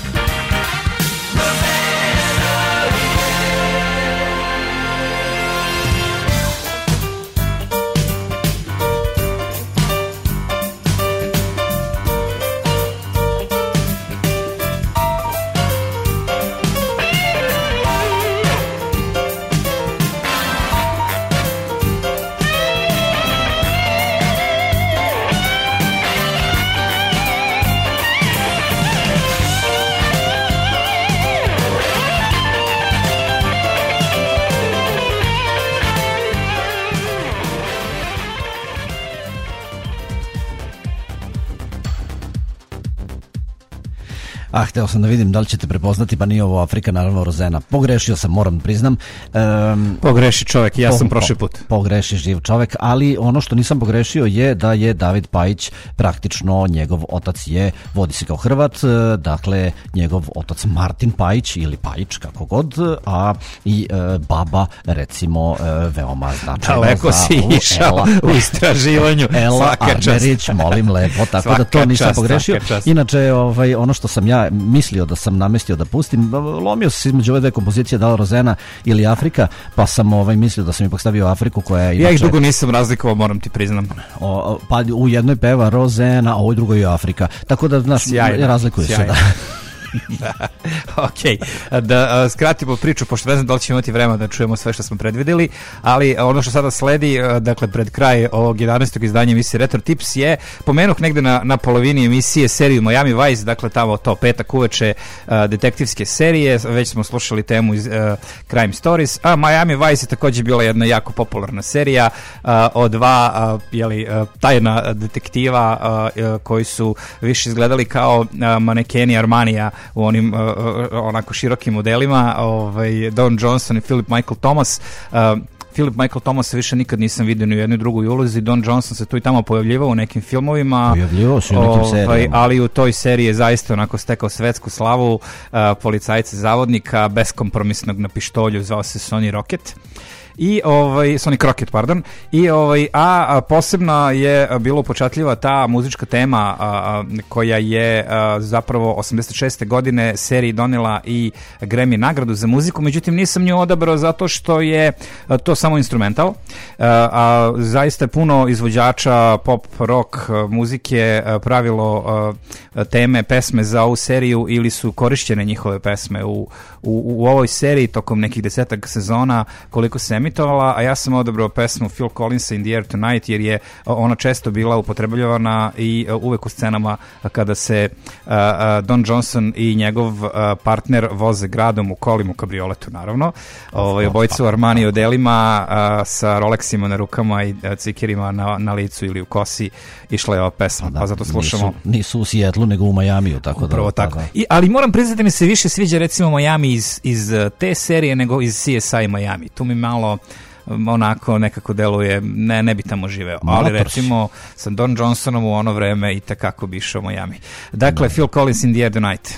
Ah, hteo sam da vidim da li ćete prepoznati, pa nije ovo Afrika, naravno Rozena. Pogrešio sam, moram priznam. Um, Pogreši čovjek, ja sam prošli put. Pogreši živ čovjek, ali ono što nisam pogrešio je da je David Pajić praktično, njegov otac je, vodi se kao Hrvat, dakle njegov otac Martin Pajić ili Pajić, kako god, a i e, baba, recimo, e, veoma značajno. Daleko za, si u, išao Ela, u istraživanju. Ela Armerić, molim lepo, tako svaka da to nisam čast, pogrešio. Inače, ovaj, ono što sam ja mislio da sam namestio da pustim, lomio se između ove dve kompozicije, da li Rozena ili Afrika, pa sam ovaj, mislio da sam ipak stavio Afriku, koja je inače... Ja ih dugo nisam razlikovao, moram ti priznam. O, pa u jednoj peva Rozena, a u drugoj je Afrika. Tako da, znaš, razlikuje se, da. Da. Ok, da skratimo priču, pošto ne znam da li ćemo imati vremena da čujemo sve što smo predvideli, ali ono što sada sledi, dakle pred kraj ovog jedanaestog izdanja emisije Retro Tips je, pomenuh negde na, na polovini emisije seriju Miami Vice, dakle tamo to petak uveče uh, detektivske serije, već smo slušali temu iz uh, Crime Stories, a Miami Vice je takođe bila jedna jako popularna serija uh, o dva uh, jeli, uh, tajna detektiva uh, uh, koji su više izgledali kao uh, manekeni Armanija u onim uh, onako širokim modelima, ovaj, Don Johnson i Philip Michael Thomas. Uh, Philip Michael Thomas više nikad nisam vidio ni u jednoj drugoj ulozi. Don Johnson se tu i tamo pojavljivao u nekim filmovima. Pojavljivao se u nekim Ovaj, serijama. ali u toj seriji je zaista onako stekao svetsku slavu, uh, policajca zavodnika, beskompromisnog na pištolju, zvao se Sonny Rocket. I ovaj Sonny Crockett, pardon. I ovaj a, a posebno je bilo upečatljiva ta muzička tema a, a, koja je a, zapravo osamdeset šeste godine seriji donela i Grammy nagradu za muziku, međutim nisam nju odabrao zato što je a, to samo instrumental. A, a zaista je puno izvođača pop rock a, muzike a, pravilo a, teme, pesme za ovu seriju ili su korišćene njihove pesme u, u, u ovoj seriji tokom nekih desetak sezona koliko se emitovala, a ja sam odabrao pesmu Phil Collinsa In the Air Tonight jer je ona često bila upotrebljavana i uvek u scenama kada se uh, uh, Don Johnson i njegov uh, partner voze gradom u kolima, u kabrioletu naravno, ovaj, obojica u Armani odelima uh, sa Rolexima na rukama i uh, cikerima na, na licu ili u kosi išla je ova pesma, Da, pa zato slušamo. Nisu, nisu u Sijetlu, nego u Majamiju, tako da... Upravo tako. Da, da. I, ali moram priznati da mi se više sviđa recimo Miami iz, iz uh, te serije nego iz C S I Miami. Tu mi malo um, onako nekako deluje, ne, ne bi tamo živeo. Ali Mator si. recimo sa Don Johnsonom u ono vreme i takako bi išao Miami. Dakle, Phil Collins In the Air Tonight.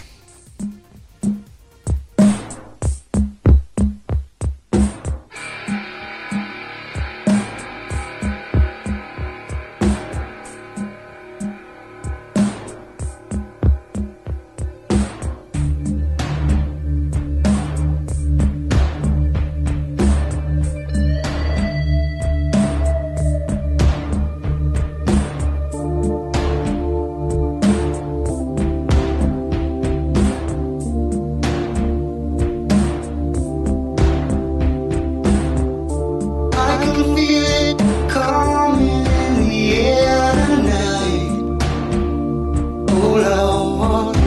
I can feel it coming in the air tonight. Oh Lord,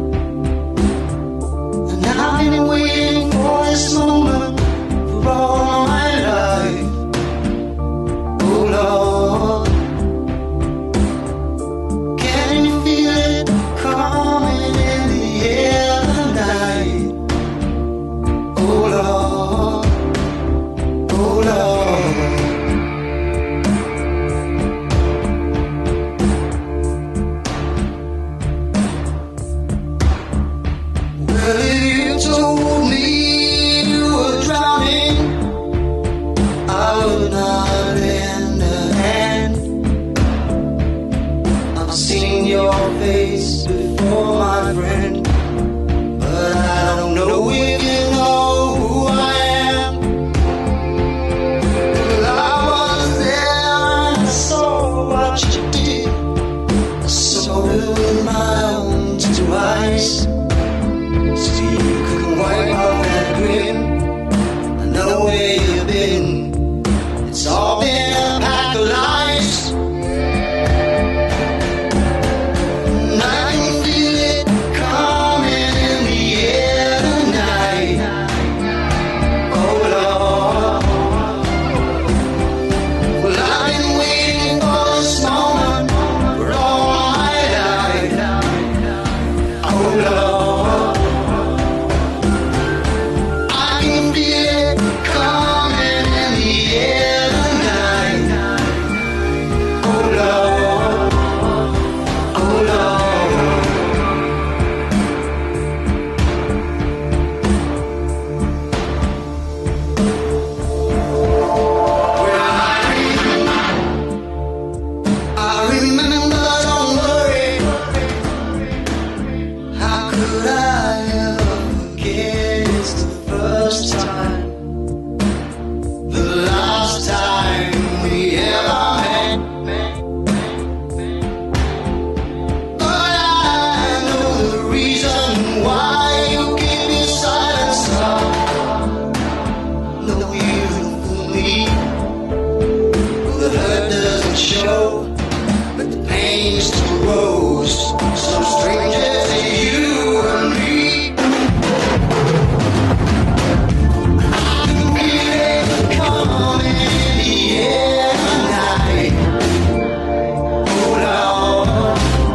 and I've been waiting for this moment for all my life. Oh Lord, can you feel it coming in the air tonight? Oh Lord, oh Lord. Well, if you told me you were drowning, I would not lend a hand. I've seen your face before, my friend, but I don't know if you know who I am. Well, I was there and I saw what you did. I saw it with my own two eyes. So you can wipe off that grin. I know where you've been. It's all been a pack of lies. And I can feel it coming in the air tonight. Oh Lord. Well, I've been waiting for this moment for all my life. Oh Lord. I can feel it coming in the air tonight. Oh Lord, oh Lord. Well, I remember, don't worry. How could I ever forget? It's the first time, the last time we ever met. But I know the reason why you keep your silence up. No, you don't fool me. The hurt doesn't show, but the pain still grows. Some strangers to you and me. I can feel it coming in the air tonight. Oh Lord,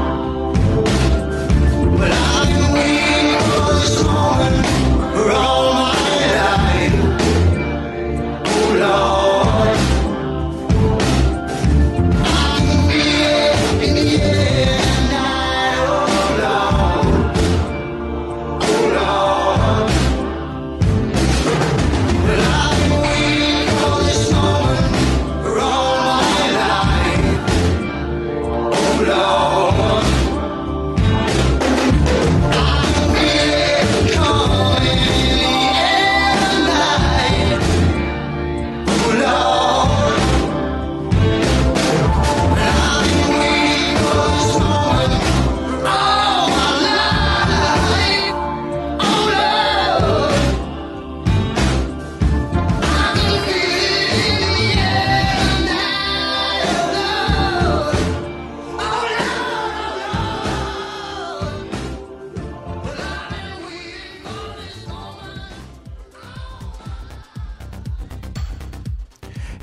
but I've been waiting for this moment for all my life. Oh Lord.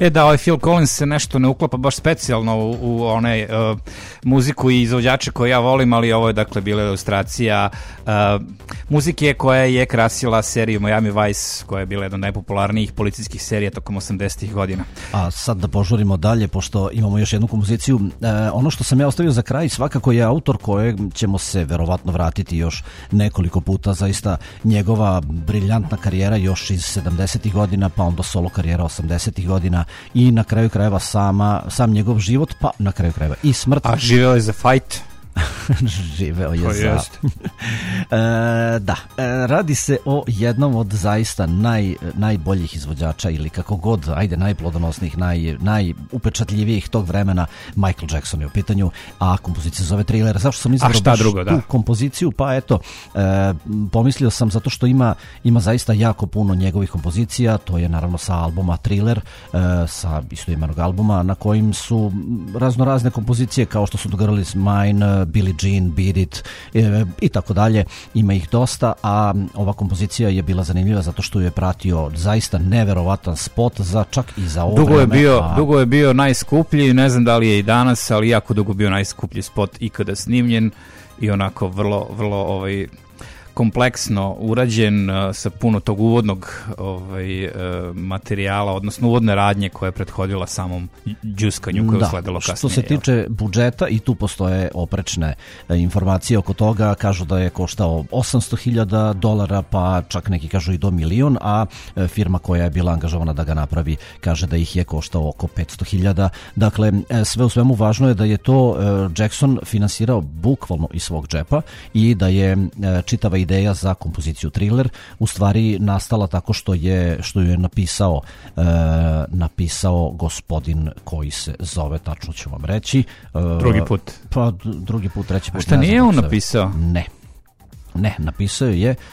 E da, ovaj Phil Collins se nešto ne uklapa baš specijalno u, u one uh, muziku i izvođače koje ja volim, ali ovo je dakle bila ilustracija uh, muzike koja je krasila seriju Miami Vice, koja je bila jedna od najpopularnijih policijskih serija tokom osamdesetih godina. A sad da požurimo dalje, pošto imamo još jednu kompoziciju. E, ono što sam ja ostavio za kraj svakako je autor kojeg ćemo se verovatno vratiti još nekoliko puta. Zaista njegova briljantna karijera još iz sedamdesetih godina, pa onda solo karijera osamdesetih godina i na kraju krajeva sama, sam njegov život, pa na kraju krajeva i smrt. A živeo je za fight. Živeo je To za... jest. e, da, e, radi se o jednom od zaista naj, najboljih izvođača ili kako god, ajde, najplodonosnijih, naj, najupečatljivijih tog vremena. Michael Jackson je u pitanju, a kompozicija zove Thriller. Zašto sam izabrao šta baš drugo, tu da. kompoziciju? Pa eto, e, pomislio sam zato što ima, ima zaista jako puno njegovih kompozicija. To je naravno sa albuma Thriller, e, sa istoimenog albuma na kojim su razno razne kompozicije kao što su The Girl Is Mine, Billie Jean, Beat It e, i tako dalje. Ima ih dosta, a ova kompozicija je bila zanimljiva zato što je pratio zaista neverovatan spot za čak i za ovo Dugo je vreme, bio, a... dugo je bio najskuplji, ne znam da li je i danas, ali jako dugo bio najskuplji spot ikada snimljen i onako vrlo, vrlo ovaj, kompleksno urađen, uh, sa puno tog uvodnog ovaj, uh, materijala, odnosno uvodne radnje koja je prethodila samom džuskanju koje je Da, usledilo kasnije. što se jel? tiče budžeta, i tu postoje oprečne e, informacije oko toga. Kažu da je koštao osamsto hiljada dolara, pa čak neki kažu i do milion, a e, firma koja je bila angažovana da ga napravi kaže da ih je koštao oko petsto hiljada. Dakle, e, sve u svemu važno je da je to e, Jackson finansirao bukvalno iz svog džepa i da je e, čitava ideja za kompoziciju Thriller u stvari nastala tako što je što ju je napisao e, napisao gospodin koji se zove, tačno ću vam reći, e, Drugi put. pa d- drugi put, treći put. A šta ne znam nije kako on se zove. napisao? Ne. Ne, napisao je, e,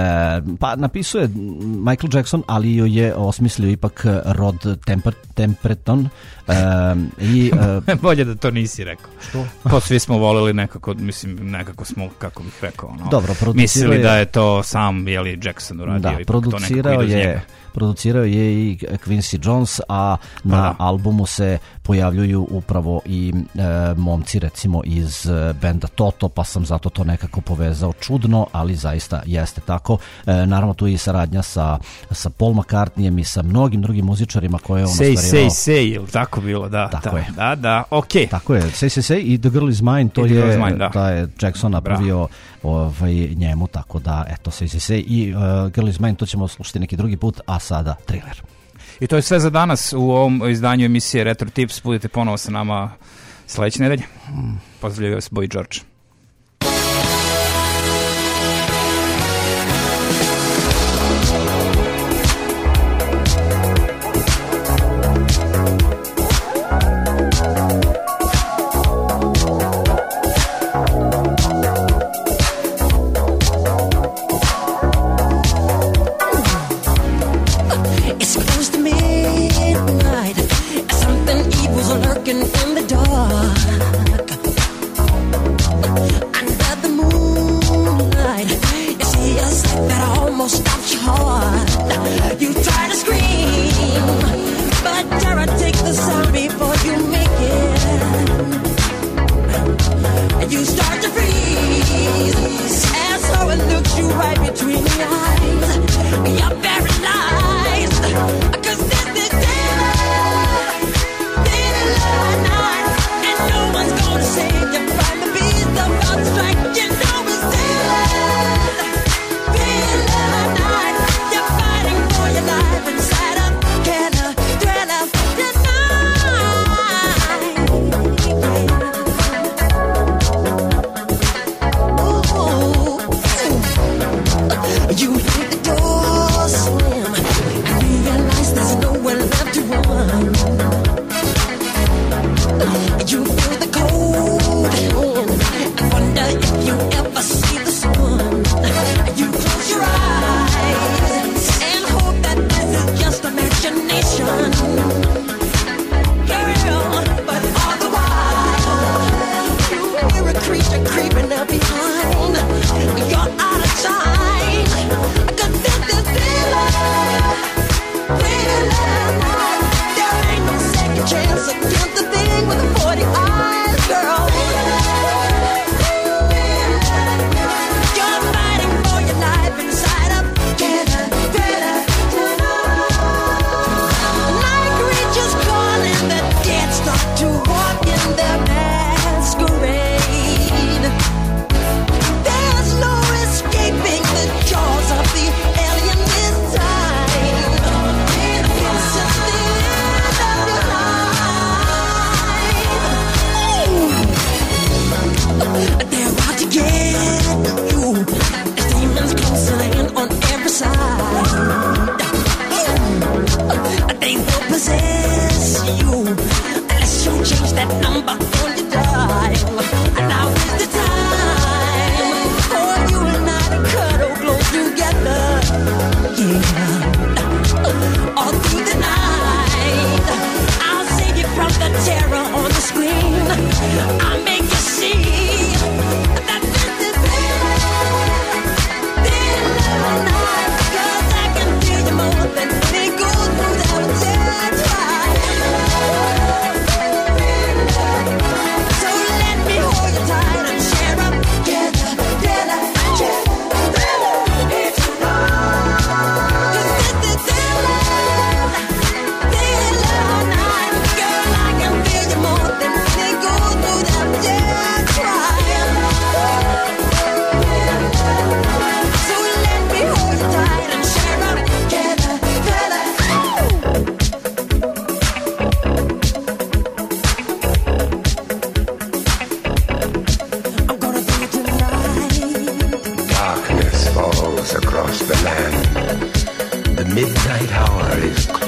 pa napisao je Michael Jackson, ali joj je osmislio ipak Rod Temper, Temperton e, i e, Bolje da to nisi rekao. Što? Pa svi smo volili nekako, mislim, nekako smo, kako bih rekao, ono, Dobro, producirao mislili je- da je to sam, jeli, Jackson uradio. da, ipak to nekako producirao ide uz njega. je producirao je i Quincy Jones, a na da. albumu se pojavljuju upravo i e, momci recimo iz e, benda Toto, pa sam zato to nekako povezao čudno, ali zaista jeste tako. E, naravno tu je i saradnja sa, sa Paul McCartneyjem i sa mnogim drugim muzičarima koje je on Say, say, ostvarivao. say, je li tako bilo? Da, Tako da, je. da, da, okej. Tako je, Say, say, say i The Girl Is Mine, to I The Girl je, Is Mine, da. da je Jackson napravio ovaj, njemu, tako da, eto, Say, say, say i uh, Girl Is Mine, to ćemo slušati neki drugi put, a sada Thriller. I to je sve za danas u ovom izdanju emisije Retro Tips. Budite ponovo sa nama sledeće nedelje. Pozdravljaju vas Boy George. It's close to midnight. Something evil's lurking in the dark. Under the moonlight, you see a sight that almost stops your heart. You try to scream, but terror takes the sound before you make it. And you start to freeze, and so it looks you right between the eyes. You're paralyzed, 'cause this is daylight, daylight night, and no one's gonna save you from the beast about to strike. You know it's daylight, daylight night. You're fighting for your life inside a killer thriller tonight. You hit the door slam and realize there's nowhere left to run. You feel the cold hand and wonder if you ever see the sun. You close your eyes and hope that this is just imagination. Girl, but all the while you hear a creature creeping up behind. You're out of time, 'cause this is daylight, daylight night. There ain't no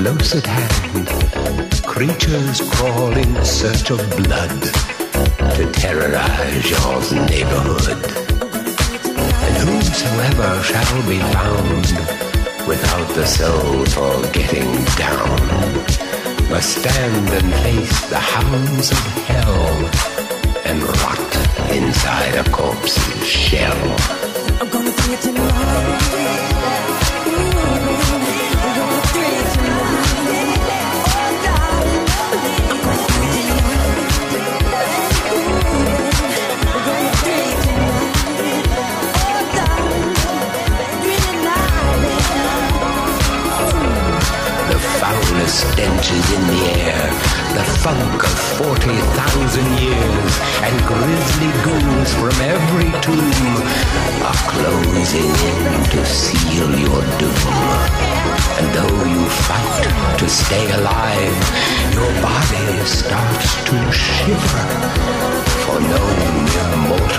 close at hand, creatures crawl in search of blood to terrorize your neighborhood. And whosoever shall be found without the soul for getting down must stand and face the hounds of hell and rot inside a corpse's shell. I'm gonna do it tonight. The foulest stenches in the air, the funk of forty thousand years, and grisly ghouls from every tomb are closing in to seal your doom. And though you fight to stay alive, your body starts to shiver, for no mere mortal